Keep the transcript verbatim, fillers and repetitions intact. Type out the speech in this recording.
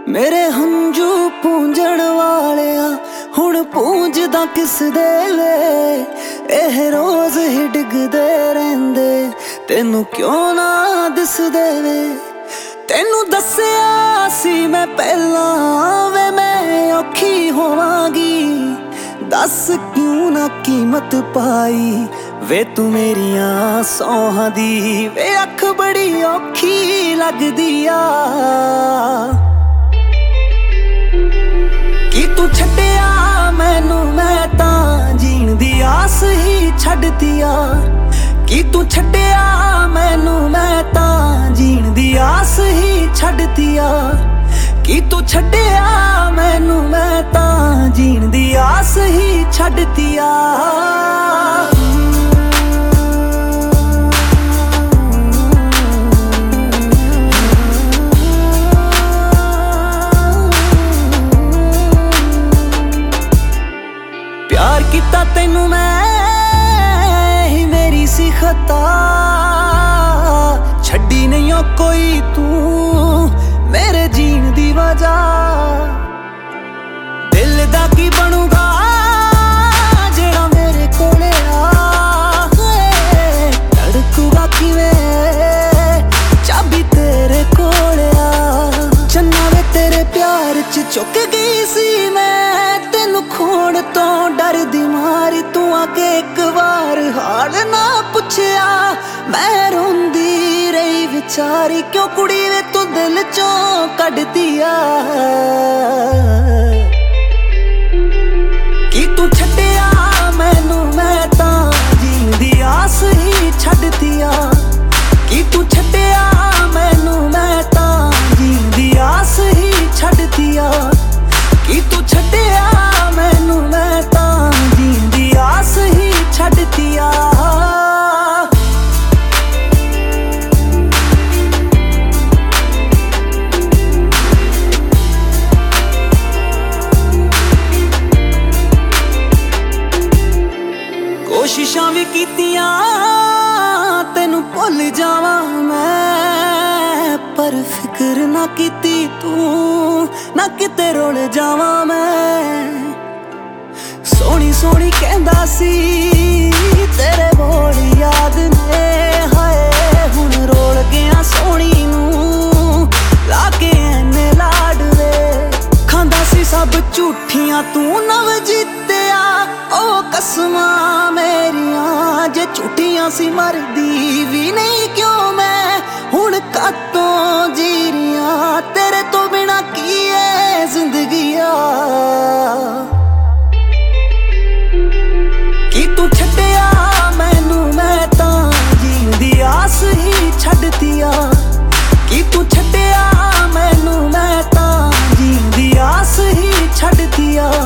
मेरे हंजू पूंजण वालिया हुण पूंजदा किस दे वे एह रोज ही डिगदे रहिंदे तेनू क्यों ना दिसदे वे। तेनू दस्सिया सी मैं पहला वे मैं औखी होवांगी दस क्यों ना कीमत पाई वे तू मेरिया सौहां दी वे अख बड़ी औखी लगदी आ। कि तू छड्डिया मैनू मैं तां जीण दी आस ही छड्डती आ। कि तू छड्डिया मैनू मैं तां जीण दी आस ही छड्डती आ। कि तू छड्डिया मैनू मैं तां जीण दी आस ही छड्डती आ। प्यार किता तैनू मैं ही मेरी सी खता छड्डी नहीं हो कोई तू मेरे जीण दी वजह। दिल दा की बनूगा जेड़ा मेरे कोले आ धड़कूगा किवें चाबी तेरे कोले आ। चन्ना वे तेरे प्यार च चुक गई सी मैं तेनू खोण तो डर दी मारी तू आके एक बार हाल ना पुछया मैं रोंदी रही विचारी क्यों कुड़ी वे तू दिल चों कढ दिया। कि तू छड्डिया मैनू मैं तां जीण दी आस ही छड्डती आ। कि तू छड्डिया मैनू मैं तां जीण दी आस ही छड्डती आ। कि तू छड्डिया मैनू मैं तां जीण दी आस ही छड्डती आ। कोशिशां भी कीतियां तेनू भुल जावां मैं पर फिक्र ना कीती तू ना किते रोल जावां मैं। सोहनी सोहनी कहंदा सी तेरे बोल याद ने हाय हुण रोल गया सोहनी नू लाके एने लाड वे। खांदा सी सब झूठियां तू नव जीतिया ओ कसमां मेरियां जे झूठियां सी मरदी भी नहीं क्यों मैं हुण कातों जी रियां तेरे तो बिना की है जिंदगी आ। कि तू छड्डिया मैनू मैं तां जीण दी आस ही छड्डती आ। कि तू छड्डिया मैनू मैं तां जीण दी आस ही छड्डती आ।